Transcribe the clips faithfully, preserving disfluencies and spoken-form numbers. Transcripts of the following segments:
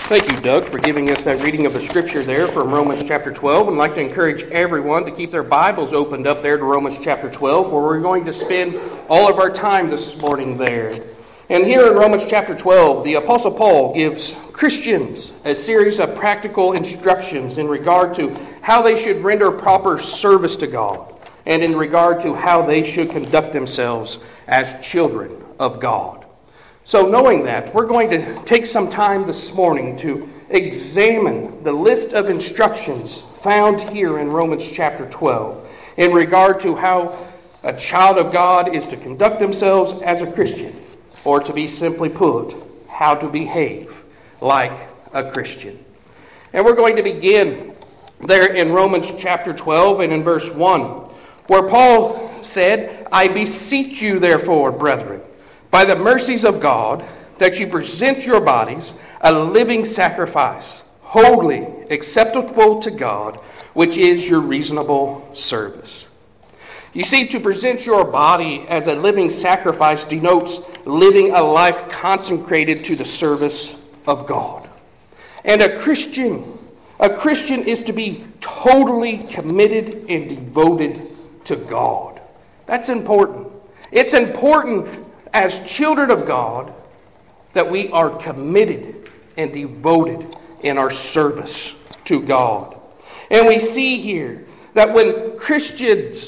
Thank you, Doug, for giving us that reading of the scripture there from Romans chapter twelve. And I'd like to encourage everyone to keep their Bibles opened up there to Romans chapter twelve, where we're going to spend all of our time this morning there. And here in Romans chapter twelve, the Apostle Paul gives Christians a series of practical instructions in regard to how they should render proper service to God, and in regard to how they should conduct themselves as children of God. So knowing that, we're going to take some time this morning to examine the list of instructions found here in Romans chapter twelve in regard to how a child of God is to conduct themselves as a Christian, or to be simply put, how to behave like a Christian. And we're going to begin there in Romans chapter twelve and in verse one, where Paul said, "I beseech you therefore, brethren, by the mercies of God, that you present your bodies a living sacrifice, holy, acceptable to God, which is your reasonable service." You see, to present your body as a living sacrifice denotes living a life consecrated to the service of God. And a Christian, a Christian is to be totally committed and devoted to God. That's important. It's important as children of God that we are committed and devoted in our service to God. And we see here that when Christians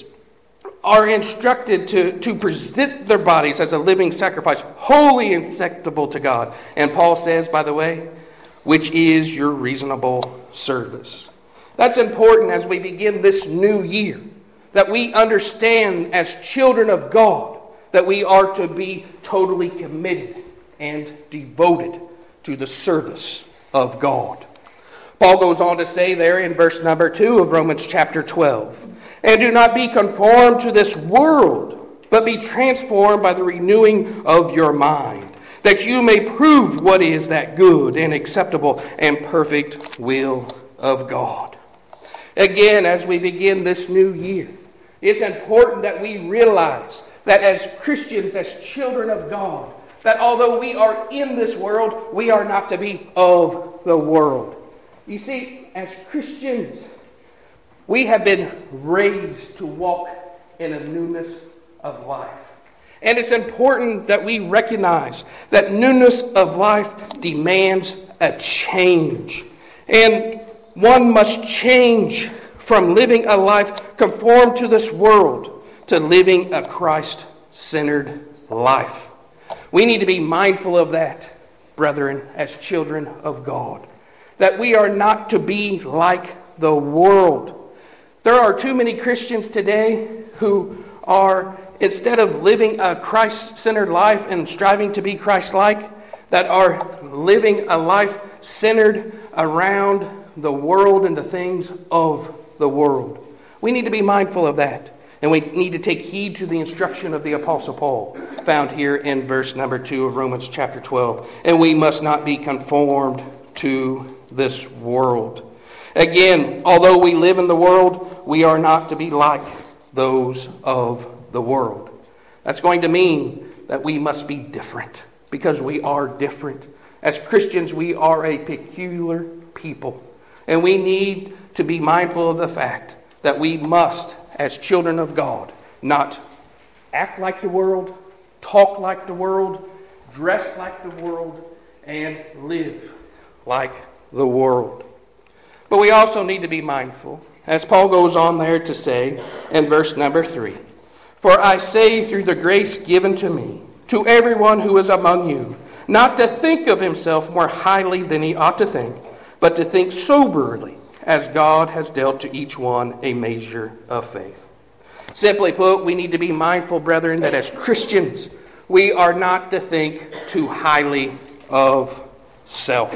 are instructed to, to present their bodies as a living sacrifice, holy and acceptable to God, and Paul says, by the way, which is your reasonable service. That's important as we begin this new year, that we understand as children of God that we are to be totally committed and devoted to the service of God. Paul goes on to say there in verse number two of Romans chapter twelve, "And do not be conformed to this world, but be transformed by the renewing of your mind, that you may prove what is that good and acceptable and perfect will of God." Again, as we begin this new year, it's important that we realize that as Christians, as children of God, that although we are in this world, we are not to be of the world. You see, as Christians, we have been raised to walk in a newness of life. And it's important that we recognize that newness of life demands a change. And one must change from living a life conformed to this world to living a Christ-centered life. We need to be mindful of that, brethren, as children of God, that we are not to be like the world. There are too many Christians today who are, instead of living a Christ-centered life and striving to be Christ-like, that are living a life centered around the world and the things of the world. We need to be mindful of that. And we need to take heed to the instruction of the Apostle Paul, found here in verse number two of Romans chapter twelve. And we must not be conformed to this world. Again, although we live in the world, we are not to be like those of the world. That's going to mean that we must be different, because we are different. As Christians, we are a peculiar people. And we need to be mindful of the fact that we must, as children of God, not act like the world, talk like the world, dress like the world, and live like the world. But we also need to be mindful, as Paul goes on there to say in verse number three, "For I say through the grace given to me, to everyone who is among you, not to think of himself more highly than he ought to think, but to think soberly, as God has dealt to each one a measure of faith." Simply put, we need to be mindful, brethren, that as Christians, we are not to think too highly of self.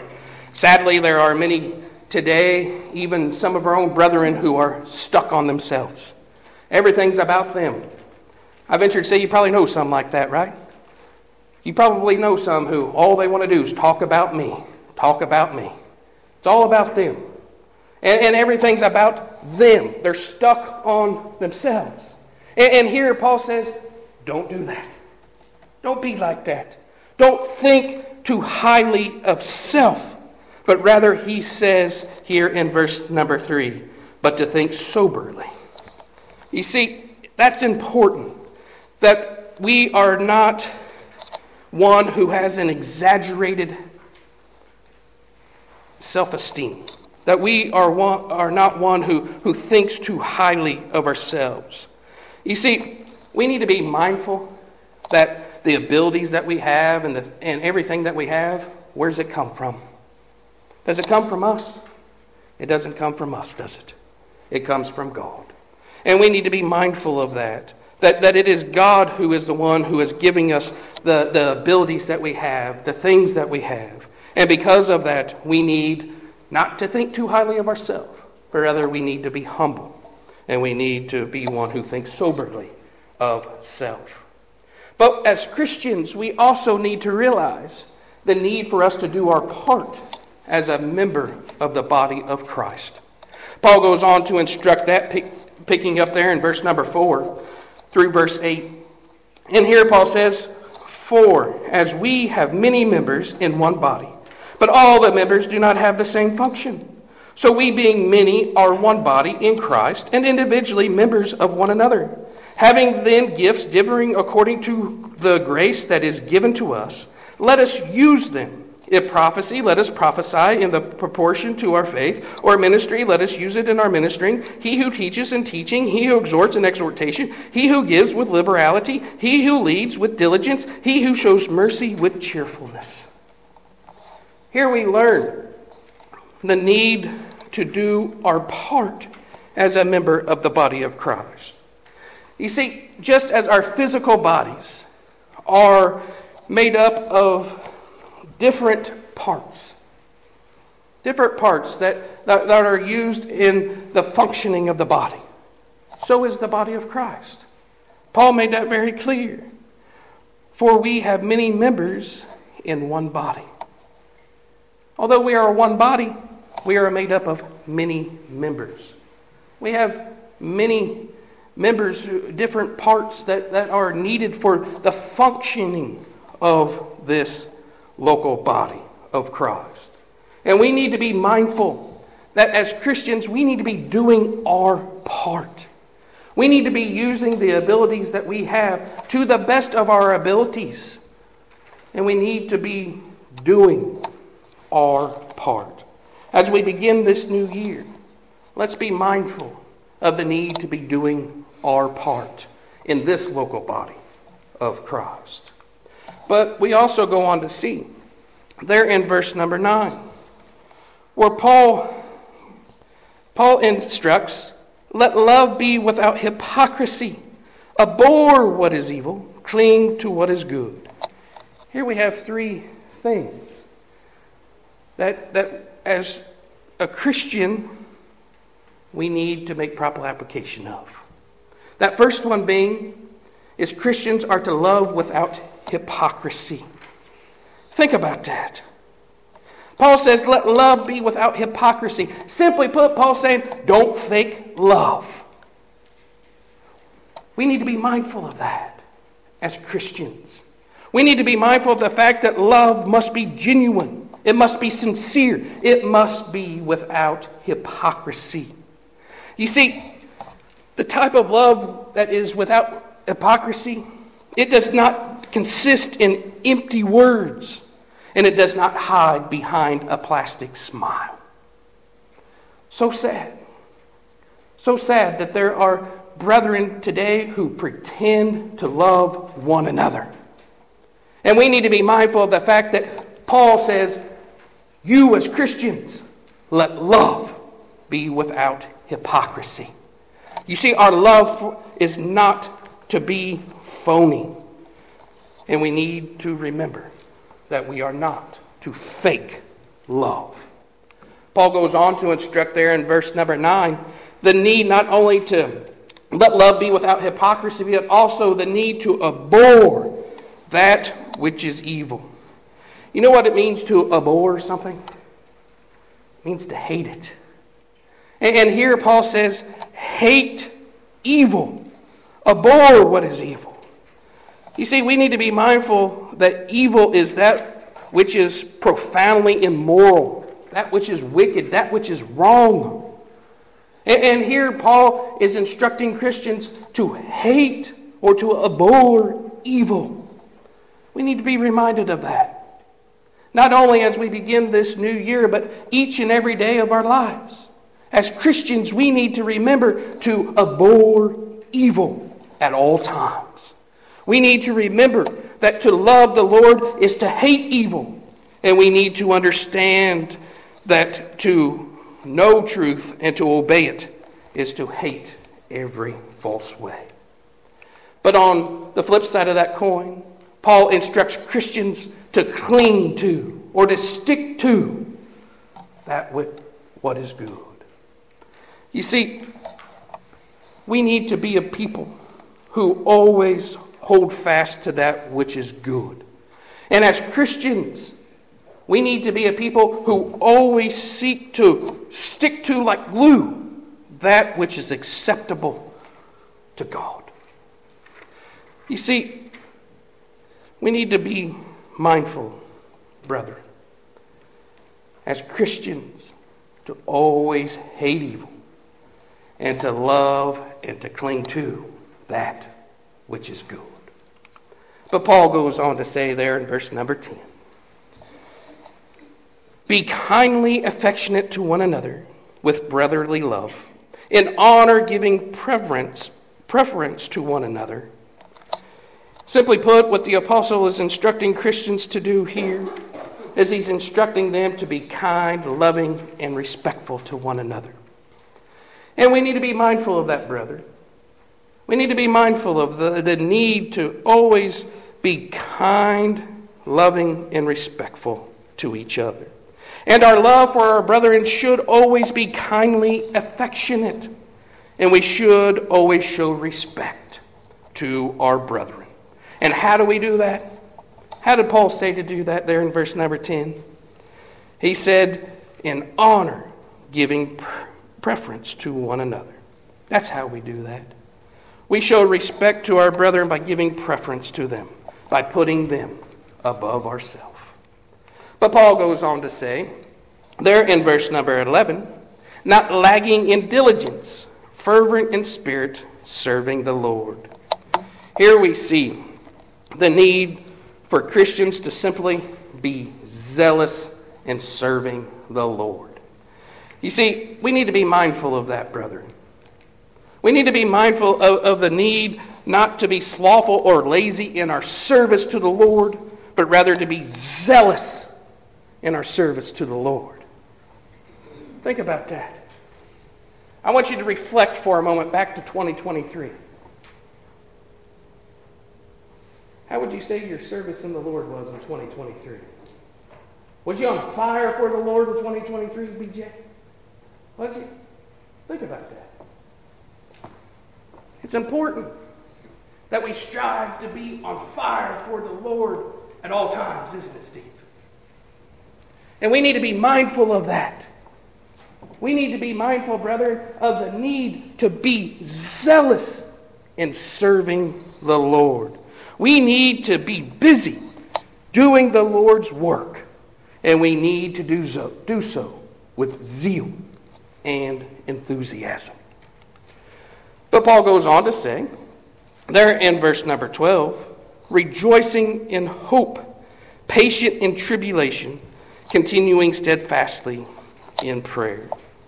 Sadly, there are many today, even some of our own brethren, who are stuck on themselves. Everything's about them. I venture to say you probably know some like that, right? You probably know some who all they want to do is talk about me, talk about me. It's all about them. And, and everything's about them. They're stuck on themselves. And, and here Paul says, don't do that. Don't be like that. Don't think too highly of self. But rather he says here in verse number three, but to think soberly. You see, that's important, that we are not one who has an exaggerated self-esteem, that we are one, are not one who, who thinks too highly of ourselves. You see, we need to be mindful that the abilities that we have and, the, and everything that we have, where does it come from? Does it come from us? It doesn't come from us, does it? It comes from God. And we need to be mindful of that. That, that it is God who is the one who is giving us the, the abilities that we have, the things that we have. And because of that, we need not to think too highly of ourselves, but rather we need to be humble. And we need to be one who thinks soberly of self. But as Christians, we also need to realize the need for us to do our part as a member of the body of Christ. Paul goes on to instruct that, pick, picking up there in verse number four through verse eight. And here Paul says, "For as we have many members in one body, but all the members do not have the same function. So we, being many, are one body in Christ, and individually members of one another. Having then gifts differing according to the grace that is given to us, let us use them. If prophecy, let us prophesy in the proportion to our faith. Or ministry, let us use it in our ministering. He who teaches in teaching, he who exhorts in exhortation, he who gives with liberality, he who leads with diligence, he who shows mercy with cheerfulness." Here we learn the need to do our part as a member of the body of Christ. You see, just as our physical bodies are made up of different parts, different parts that, that, that are used in the functioning of the body, so is the body of Christ. Paul made that very clear. For we have many members in one body. Although we are one body, we are made up of many members. We have many members, different parts that, that are needed for the functioning of this local body of Christ. And we need to be mindful that as Christians, we need to be doing our part. We need to be using the abilities that we have to the best of our abilities. And we need to be doing our part. As we begin this new year, let's be mindful of the need to be doing our part in this local body of Christ. But we also go on to see there in verse number nine, where Paul, Paul instructs, "Let love be without hypocrisy. Abhor what is evil. Cling to what is good." Here we have three things that, that as a Christian, we need to make proper application of. That first one being is Christians are to love without hypocrisy. Think about that. Paul says, let love be without hypocrisy. Simply put, Paul's saying, don't fake love. We need to be mindful of that as Christians. We need to be mindful of the fact that love must be genuine. It must be sincere. It must be without hypocrisy. You see, the type of love that is without hypocrisy, it does not consist in empty words, and it does not hide behind a plastic smile. So sad. So sad that there are brethren today who pretend to love one another. And we need to be mindful of the fact that Paul says, you as Christians, let love be without hypocrisy. You see, our love is not to be phony. And we need to remember that we are not to fake love. Paul goes on to instruct there in verse number nine, the need not only to let love be without hypocrisy, but also the need to abhor that which is evil. You know what it means to abhor something? It means to hate it. And here Paul says, hate evil. Abhor what is evil. You see, we need to be mindful that evil is that which is profoundly immoral that which is wicked, that which is wrong. And, and here Paul is instructing Christians to hate or to abhor evil. We need to be reminded of that. Not only as we begin this new year, but each and every day of our lives. As Christians, we need to remember to abhor evil at all times. We need to remember that to love the Lord is to hate evil. And we need to understand that to know truth and to obey it is to hate every false way. But on the flip side of that coin, Paul instructs Christians to cling to or to stick to that what is good. You see, we need to be a people who always hold fast to that which is good. And as Christians, we need to be a people who always seek to stick to like glue that which is acceptable to God. You see, we need to be mindful, brethren, as Christians, to always hate evil and to love and to cling to that which is good. But Paul goes on to say there in verse number ten, be kindly affectionate to one another with brotherly love, in honor giving preference, preference to one another. Simply put, what the apostle is instructing Christians to do here is he's instructing them to be kind, loving, and respectful to one another. And we need to be mindful of that, brother. We need to be mindful of the, the need to always be kind, loving, and respectful to each other. And our love for our brethren should always be kindly affectionate. And we should always show respect to our brethren. And how do we do that? How did Paul say to do that there in verse number ten? He said, in honor, giving preference to one another. That's how we do that. We show respect to our brethren by giving preference to them, by putting them above ourselves. But Paul goes on to say, there in verse number eleven, not lagging in diligence, fervent in spirit, serving the Lord. Here we see the need for Christians to simply be zealous in serving the Lord. You see, we need to be mindful of that, brethren. We need to be mindful of, of the need not to be slothful or lazy in our service to the Lord, but rather to be zealous in our service to the Lord. Think about that. I want you to reflect for a moment back to twenty twenty-three. How would you say your service in the Lord was in twenty twenty-three? Was you on fire for the Lord in twenty twenty-three, B J? Was you? Think about that. It's important that we strive to be on fire for the Lord at all times, isn't it, Steve? And we need to be mindful of that. We need to be mindful, brethren, of the need to be zealous in serving the Lord. We need to be busy doing the Lord's work, and we need to do so, do so with zeal and enthusiasm. But Paul goes on to say, there in verse number twelve, rejoicing in hope, patient in tribulation, continuing steadfastly in prayer.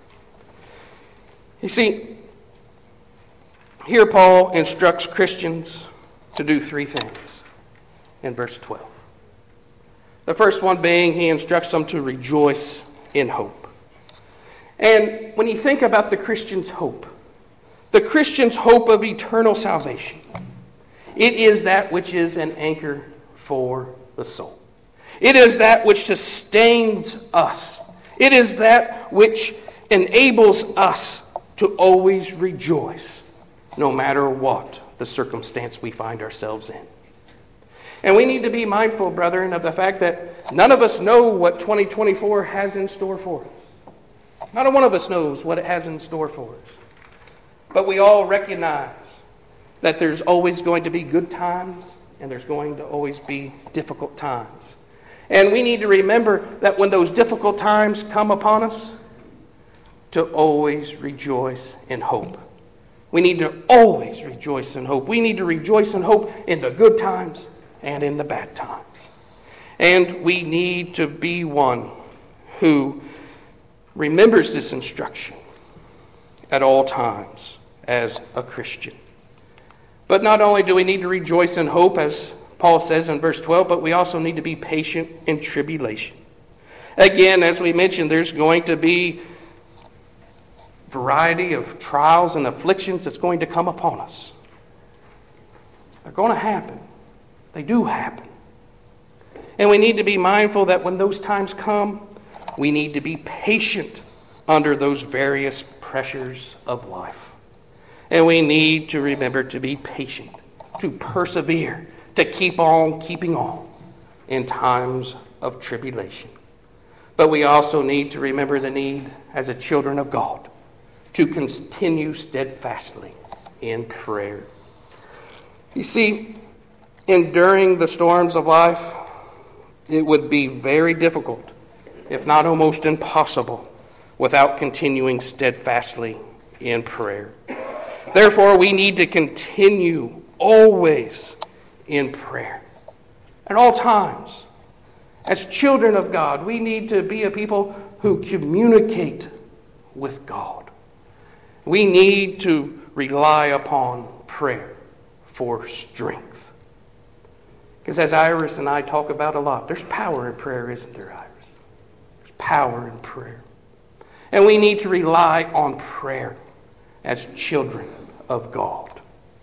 You see, here Paul instructs Christians to do three things in verse twelve. The first one being he instructs them to rejoice in hope. And when you think about the Christian's hope, the Christian's hope of eternal salvation, it is that which is an anchor for the soul. It is that which sustains us. It is that which enables us to always rejoice, no matter what the circumstance we find ourselves in. And we need to be mindful, brethren, of the fact that none of us know what twenty twenty-four has in store for us. Not one of us knows what it has in store for us. But we all recognize that there's always going to be good times and there's going to always be difficult times. And we need to remember that when those difficult times come upon us, to always rejoice in hope. We need to always rejoice in hope. We need to rejoice in hope in the good times and in the bad times. And we need to be one who remembers this instruction at all times as a Christian. But not only do we need to rejoice in hope, as Paul says in verse twelve, but we also need to be patient in tribulation. Again, as we mentioned, there's going to be variety of trials and afflictions that's going to come upon us. They're going to happen. They do happen. And we need to be mindful that when those times come, we need to be patient under those various pressures of life. And we need to remember to be patient, to persevere, to keep on keeping on in times of tribulation. But we also need to remember the need as a children of God to continue steadfastly in prayer. You see, enduring the storms of life, it would be very difficult, if not almost impossible, without continuing steadfastly in prayer. Therefore, we need to continue always in prayer at all times. As children of God, we need to be a people who communicate with God. We need to rely upon prayer for strength. Because as Iris and I talk about a lot, there's power in prayer, isn't there, Iris? There's power in prayer. And we need to rely on prayer as children of God.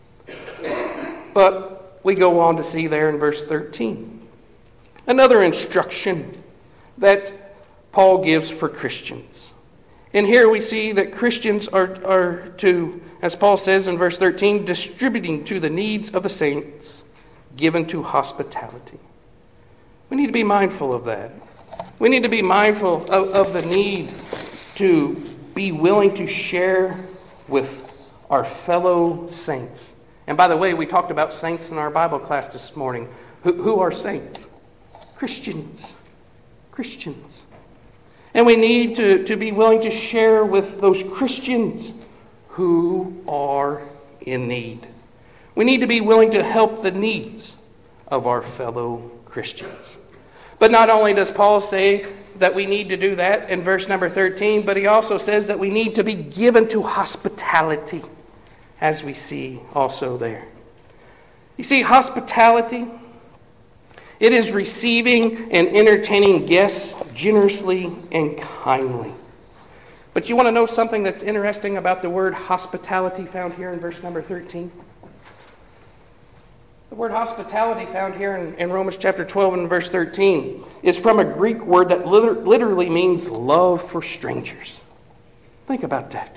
But we go on to see there in verse thirteen another instruction that Paul gives for Christians. And here we see that Christians are, are to, as Paul says in verse thirteen, distributing to the needs of the saints, given to hospitality. We need to be mindful of that. We need to be mindful of, of the need to be willing to share with our fellow saints. And by the way, we talked about saints in our Bible class this morning. Who, who are saints? Christians. Christians. And we need to, to be willing to share with those Christians who are in need. We need to be willing to help the needs of our fellow Christians. But not only does Paul say that we need to do that in verse number thirteen, but he also says that we need to be given to hospitality, as we see also there. You see, hospitality, it is receiving and entertaining guests generously and kindly. But you want to know something that's interesting about the word hospitality found here in verse number thirteen? The word hospitality found here in, in Romans chapter twelve and verse thirteen is from a Greek word that liter- literally means love for strangers. Think about that.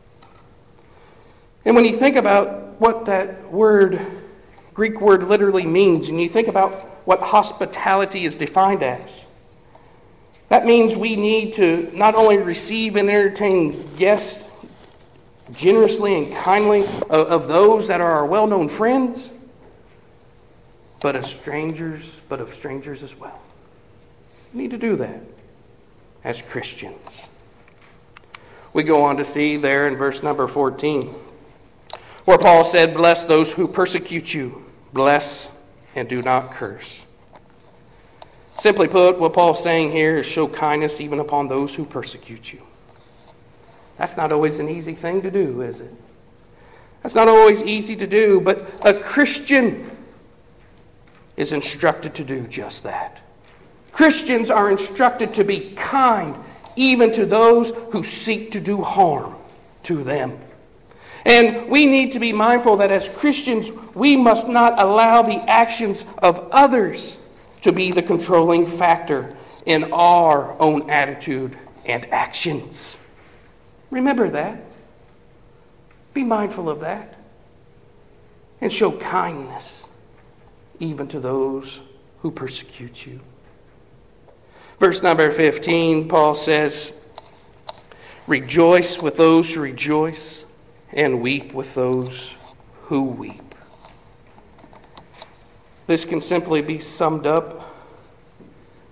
And when you think about what that word, Greek word literally means, and you think about what hospitality is defined as, that means we need to not only receive and entertain guests generously and kindly of, of those that are our well-known friends, but of strangers, but of strangers as well. We need to do that as Christians. We go on to see there in verse number fourteen, where Paul said, "Bless those who persecute you. Bless and do not curse." Simply put, what Paul's saying here is show kindness even upon those who persecute you. That's not always an easy thing to do, is it? That's not always easy to do, but a Christian is instructed to do just that. Christians are instructed to be kind even to those who seek to do harm to them. And we need to be mindful that as Christians, we must not allow the actions of others to be the controlling factor in our own attitude and actions. Remember that. Be mindful of that. And show kindness even to those who persecute you. Verse number fifteen, Paul says, "Rejoice with those who rejoice, and weep with those who weep." This can simply be summed up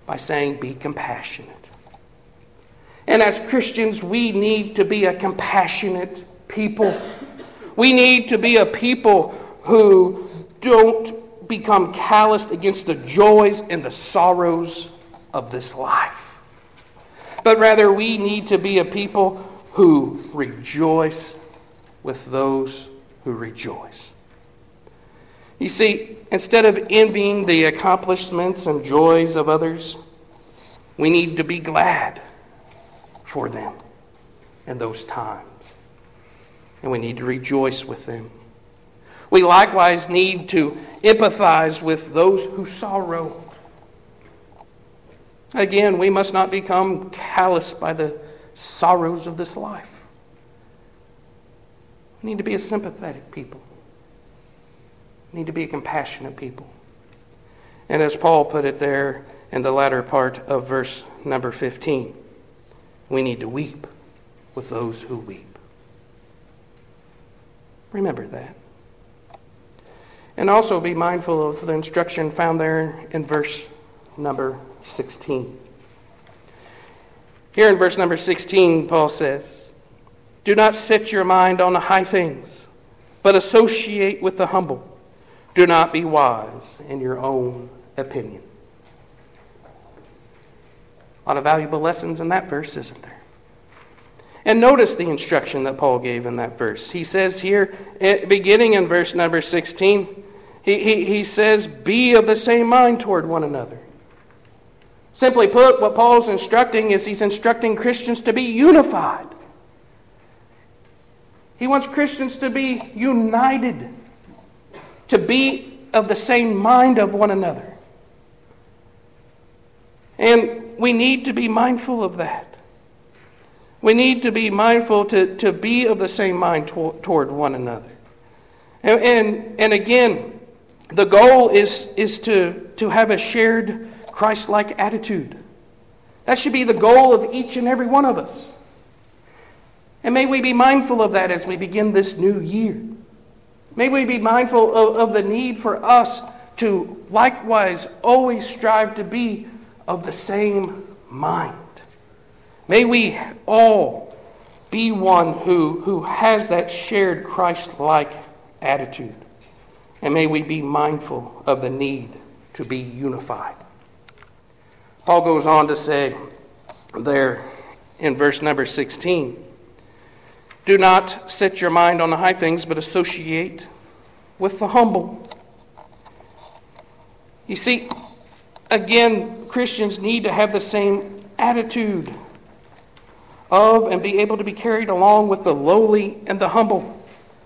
by saying, be compassionate. And as Christians, we need to be a compassionate people. We need to be a people who don't become calloused against the joys and the sorrows of this life. But rather, we need to be a people who rejoice with those who rejoice. You see, instead of envying the accomplishments and joys of others, we need to be glad for them in those times. And we need to rejoice with them. We likewise need to empathize with those who sorrow. Again, we must not become callous by the sorrows of this life. We need to be a sympathetic people. We need to be a compassionate people. And as Paul put it there in the latter part of verse number fifteen, we need to weep with those who weep. Remember that. And also be mindful of the instruction found there in verse number sixteen. Here in verse number sixteen, Paul says, do not set your mind on the high things, but associate with the humble. Do not be wise in your own opinion. A lot of valuable lessons in that verse, isn't there? And notice the instruction that Paul gave in that verse. He says here, beginning in verse number sixteen, he, he, he says, be of the same mind toward one another. Simply put, what Paul's instructing is he's instructing Christians to be unified. He wants Christians to be united, to be of the same mind of one another. And we need to be mindful of that. We need to be mindful to, to be of the same mind to, toward one another. And, and, and again, the goal is, is to, to have a shared Christ-like attitude. That should be the goal of each and every one of us. And may we be mindful of that as we begin this new year. May we be mindful of, of the need for us to likewise always strive to be of the same mind. May we all be one who, who has that shared Christ-like attitude. And may we be mindful of the need to be unified. Paul goes on to say there in verse number sixteen, do not set your mind on the high things, but associate with the humble. You see, again, Christians need to have the same attitude of and be able to be carried along with the lowly and the humble.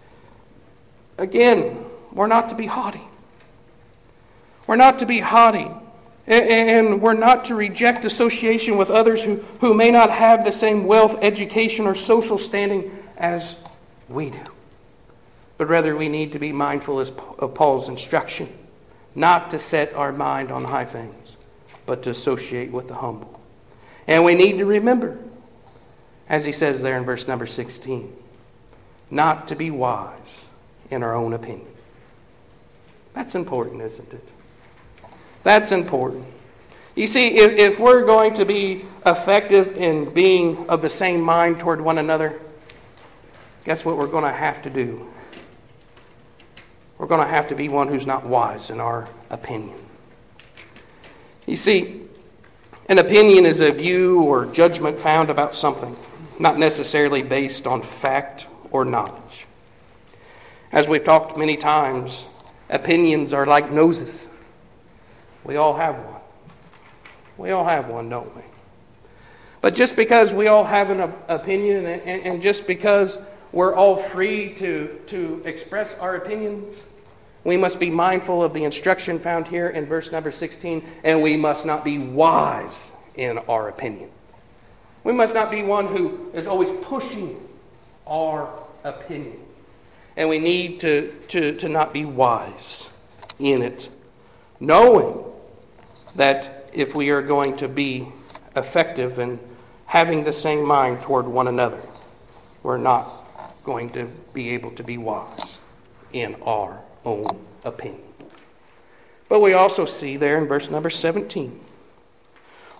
Again, we're not to be haughty. We're not to be haughty. And we're not to reject association with others who, who may not have the same wealth, education, or social standing as we do. But rather we need to be mindful of Paul's instruction, not to set our mind on high things, but to associate with the humble. And we need to remember, as he says there in verse number sixteen, not to be wise in our own opinion. That's important, isn't it? That's important. You see, if, if we're going to be effective in being of the same mind toward one another, guess what we're going to have to do? We're going to have to be one who's not wise in our opinion. You see, an opinion is a view or judgment found about something, not necessarily based on fact or knowledge. As we've talked many times, opinions are like noses. We all have one. We all have one, don't we? But just because we all have an opinion and, and just because we're all free to, to express our opinions, we must be mindful of the instruction found here in verse number sixteen, and we must not be wise in our opinion. We must not be one who is always pushing our opinion. And we need to, to, to not be wise in it, knowing that if we are going to be effective in having the same mind toward one another, we're not going to be able to be wise in our own opinion. But we also see there in verse number seventeen,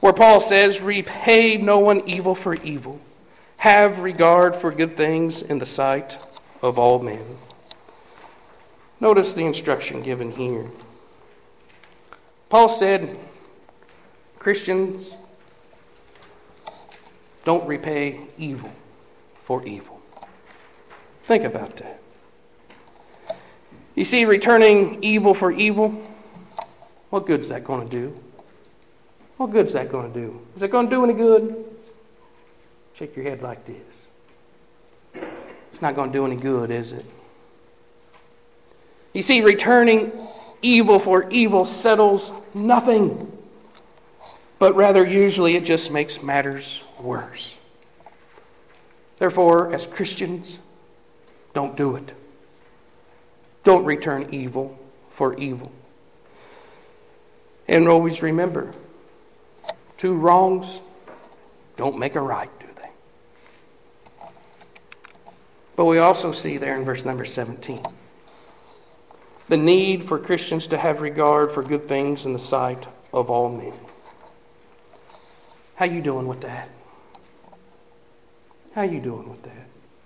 where Paul says, repay no one evil for evil. Have regard for good things in the sight of all men. Notice the instruction given here. Paul said, Christians, don't repay evil for evil. Think about that. You see, returning evil for evil, what good is that going to do? What good is that going to do? Is it going to do any good? Shake your head like this. It's not going to do any good, is it? You see, returning evil for evil settles nothing, but rather usually it just makes matters worse. Therefore, as Christians, don't do it. Don't return evil for evil. And always remember, two wrongs don't make a right, do they? But we also see there in verse number seventeen the need for Christians to have regard for good things in the sight of all men. How you doing with that? How you doing with that?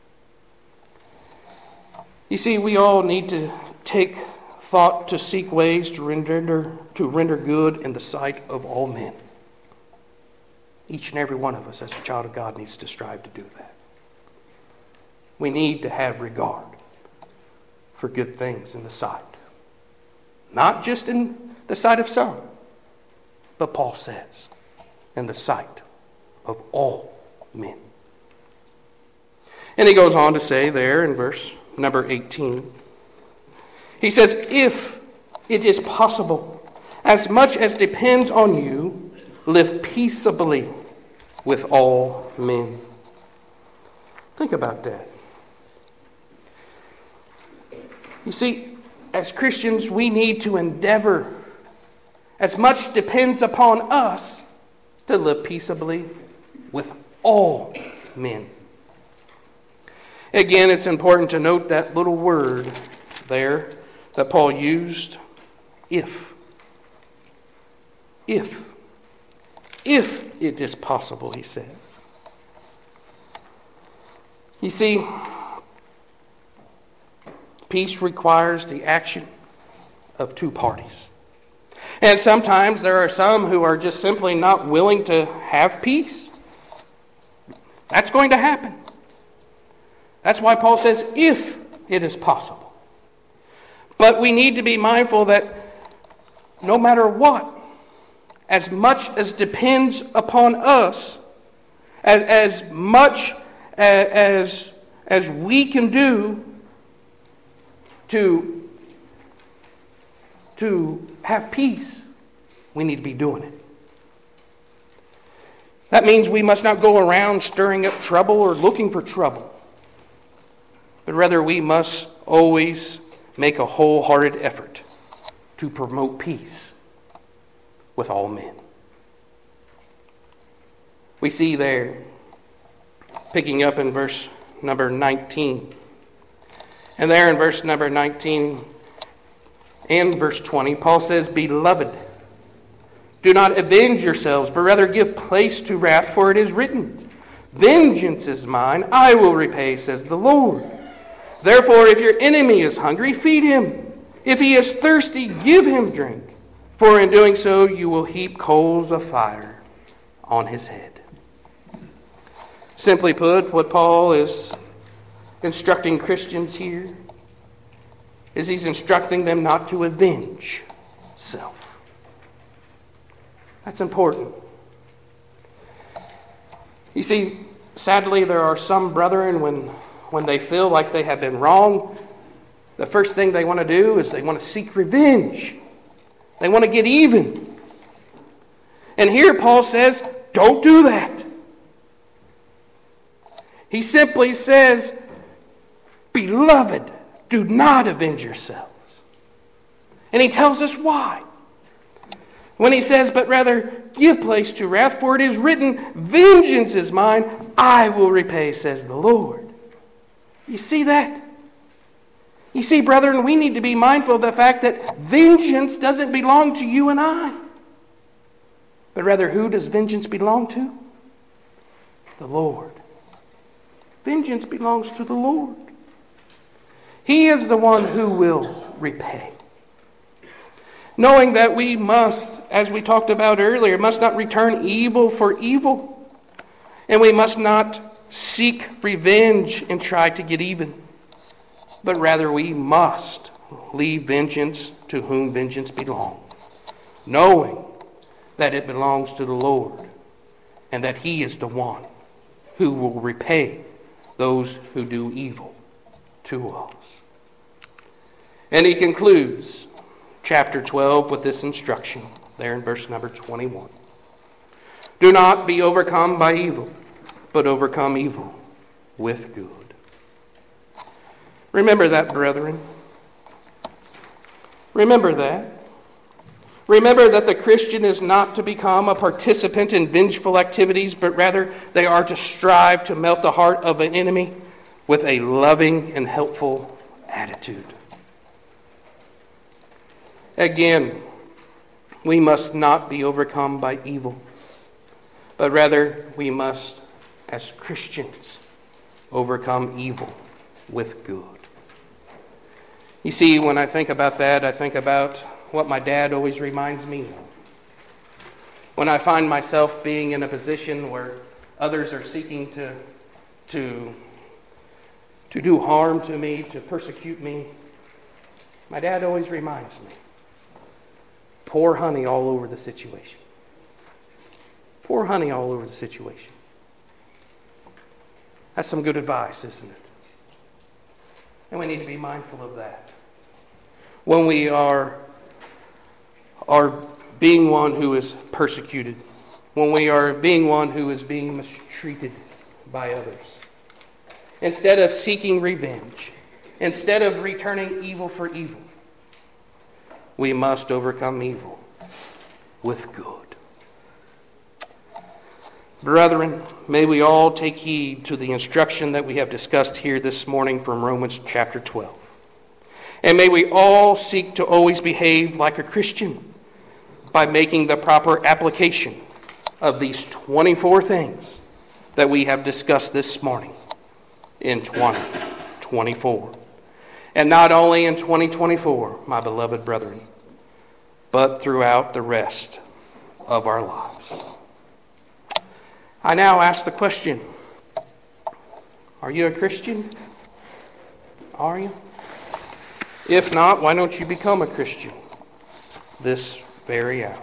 You see, we all need to take thought to seek ways to render, to render good in the sight of all men. Each and every one of us as a child of God needs to strive to do that. We need to have regard for good things in the sight. Not just in the sight of some, but Paul says, in the sight of all men. And he goes on to say there in verse number eighteen, he says, if it is possible, as much as depends on you, live peaceably with all men. Think about that. You see, as Christians, we need to endeavor, as much depends upon us, to live peaceably with all men. Again, it's important to note that little word there that Paul used, if. If. If it is possible, he says. You see, peace requires the action of two parties. And sometimes there are some who are just simply not willing to have peace. That's going to happen. That's why Paul says, if it is possible. But we need to be mindful that no matter what, as much as depends upon us, as, as much as, as we can do to, to have peace, we need to be doing it. That means we must not go around stirring up trouble or looking for trouble, but rather we must always make a wholehearted effort to promote peace with all men. We see there, picking up in verse number nineteen, and there in verse number nineteen and verse twenty, Paul says, Beloved, do not avenge yourselves, but rather give place to wrath, for it is written, Vengeance is mine, I will repay, says the Lord. Therefore, if your enemy is hungry, feed him. If he is thirsty, give him drink. For in doing so, you will heap coals of fire on his head. Simply put, what Paul is instructing Christians here is he's instructing them not to avenge self. That's important. You see, sadly, there are some brethren, when, when they feel like they have been wrong, the first thing they want to do is they want to seek revenge. They want to get even. And here Paul says, don't do that. He simply says, Beloved, do not avenge yourselves. And he tells us why. When he says, but rather give place to wrath, for it is written, Vengeance is mine, I will repay, says the Lord. You see that? You see, brethren, we need to be mindful of the fact that vengeance doesn't belong to you and I. But rather, who does vengeance belong to? The Lord. Vengeance belongs to the Lord. He is the one who will repay. Knowing that we must, as we talked about earlier, must not return evil for evil. And we must not seek revenge and try to get even. But rather we must leave vengeance to whom vengeance belongs. Knowing that it belongs to the Lord. And that He is the one who will repay those who do evil to us. And he concludes chapter twelve with this instruction there in verse number twenty-one. Do not be overcome by evil, but overcome evil with good. Remember that, brethren. Remember that. Remember that the Christian is not to become a participant in vengeful activities, but rather they are to strive to melt the heart of an enemy with a loving and helpful attitude. Again, we must not be overcome by evil, but rather we must, as Christians, overcome evil with good. You see, when I think about that, I think about what my dad always reminds me of. When I find myself being in a position where others are seeking to, to, to do harm to me, to persecute me, my dad always reminds me, pour honey all over the situation. Pour honey all over the situation. That's some good advice, isn't it? And we need to be mindful of that. When we are, are being one who is persecuted, when we are being one who is being mistreated by others, instead of seeking revenge, instead of returning evil for evil, we must overcome evil with good. Brethren, may we all take heed to the instruction that we have discussed here this morning from Romans chapter twelve. And may we all seek to always behave like a Christian by making the proper application of these twenty-four things that we have discussed this morning in twenty twenty-four. And not only in twenty twenty-four, my beloved brethren, but throughout the rest of our lives. I now ask the question, are you a Christian? Are you? If not, why don't you become a Christian this very hour?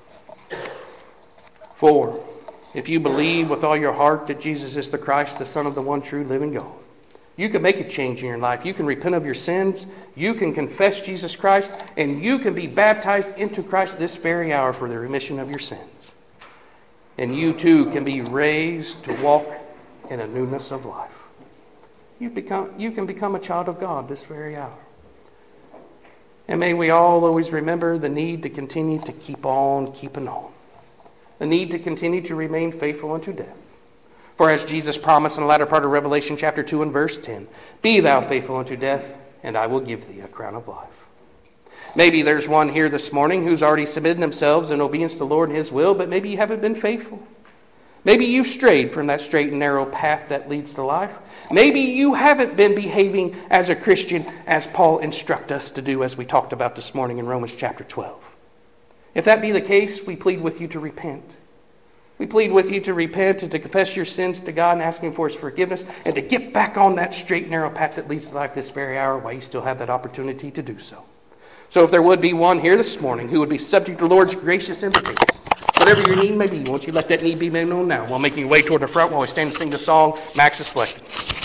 For if you believe with all your heart that Jesus is the Christ, the Son of the one true living God, you can make a change in your life. You can repent of your sins. You can confess Jesus Christ. And you can be baptized into Christ this very hour for the remission of your sins. And you too can be raised to walk in a newness of life. You become, you can become a child of God this very hour. And may we all always remember the need to continue to keep on keeping on. The need to continue to remain faithful unto death. For as Jesus promised in the latter part of Revelation chapter two and verse ten, be thou faithful unto death, and I will give thee a crown of life. Maybe there's one here this morning who's already submitted themselves in obedience to the Lord and His will, but maybe you haven't been faithful. Maybe you've strayed from that straight and narrow path that leads to life. Maybe you haven't been behaving as a Christian as Paul instructs us to do, as we talked about this morning in Romans chapter twelve. If that be the case, we plead with you to repent. We plead with you to repent and to confess your sins to God and ask Him for His forgiveness and to get back on that straight and narrow path that leads to life this very hour while you still have that opportunity to do so. So if there would be one here this morning who would be subject to the Lord's gracious invitation, whatever your need may be, won't you let that need be made known now while making your way toward the front while we stand and sing the song Max is selected.